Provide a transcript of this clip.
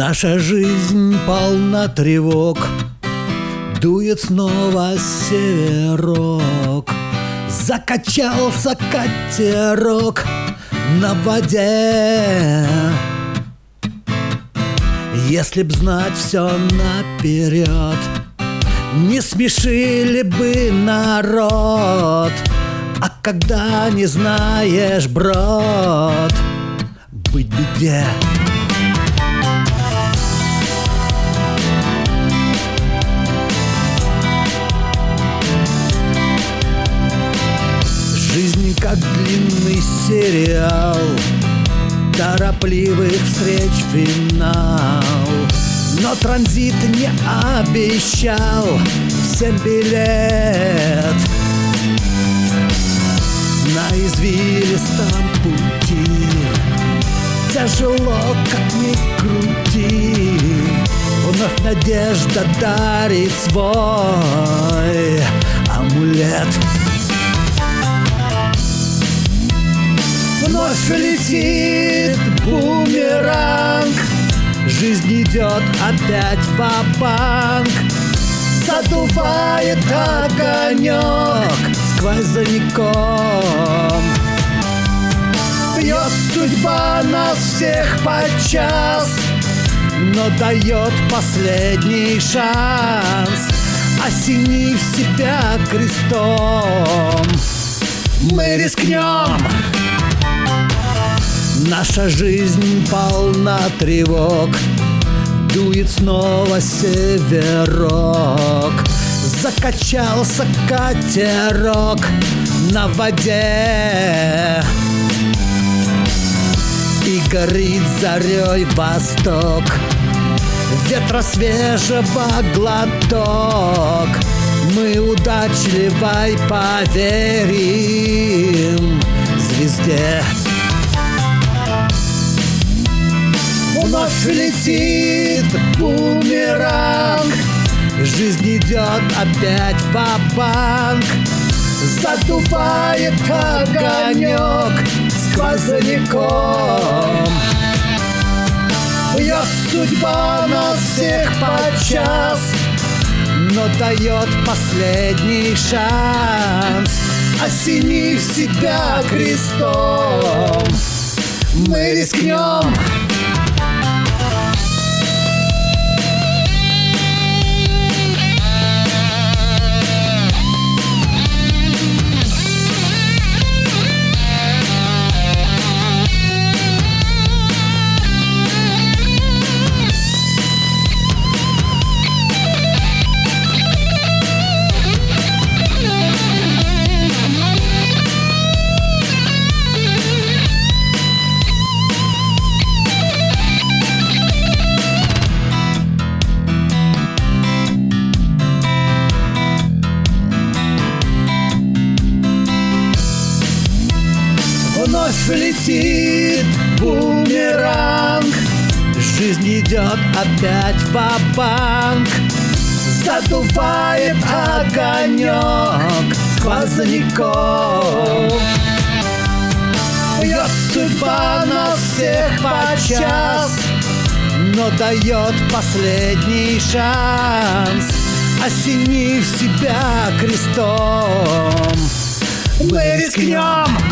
Наша жизнь полна тревог, дует снова северок. Закачался катерок на воде. Если б знать все наперед, не смешили бы народ. А когда не знаешь, брод, быть беде. Жизнь как длинный сериал, торопливых встреч финал. Но транзит не обещал всем билет. На извилистом пути тяжело, как ни крути, вновь надежда дарит свой амулет. Вновь летит бумеранг, жизнь идет опять ва-банк. Задувает огонек сквозняком. Бьет судьба нас всех подчас, но дает последний шанс. Осенив себя крестом, мы рискнем. Наша жизнь полна тревог, дует снова северок. Закачался катерок на воде, и горит зарей восток. Ветра свежего глоток, мы удачливой поверим звезде. Вновь летит бумеранг, жизнь идет опять ва-банк. Задувает огонек сквозняком. Бьет судьба нас всех подчас, но дает последний шанс. Осенив себя крестом, мы рискнем. Вновь летит бумеранг, жизнь идет опять ва-банк. Задувает огонек сквозняком. Бьет судьба нас всех подчас, но дает последний шанс. Осенив себя крестом, мы рискнем.